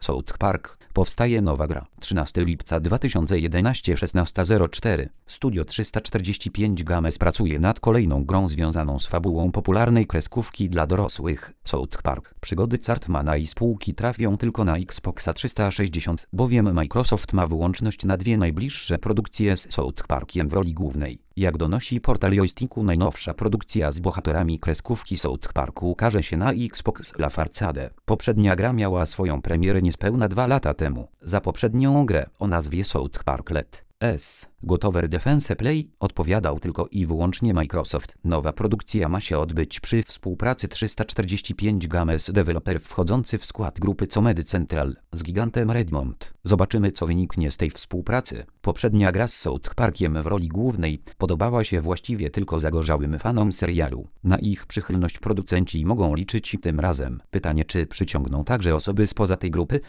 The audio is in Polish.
South Park. Powstaje nowa gra. 13 lipca 2011 16:04. Studio 345 Games pracuje nad kolejną grą związaną z fabułą popularnej kreskówki dla dorosłych South Park. Przygody Cartmana i spółki trafią tylko na Xboxa 360, bowiem Microsoft ma wyłączność na dwie najbliższe produkcje z South Parkiem w roli głównej. Jak donosi portal Joysticku, najnowsza produkcja z bohaterami kreskówki South Parku ukaże się na Xbox Live Arcade. Poprzednia gra miała swoją premierę niespełna 2 lata temu. Za poprzednią grę o nazwie South Park Let's Go Tower Defense Play odpowiadał tylko i wyłącznie Microsoft. Nowa produkcja ma się odbyć przy współpracy 345 Games deweloper wchodzący w skład grupy Comedy Central z gigantem Redmond. Zobaczymy, co wyniknie z tej współpracy. Poprzednia gra z South Parkiem w roli głównej podobała się właściwie tylko zagorzałym fanom serialu. Na ich przychylność producenci mogą liczyć tym razem. Pytanie, czy przyciągną także osoby spoza tej grupy?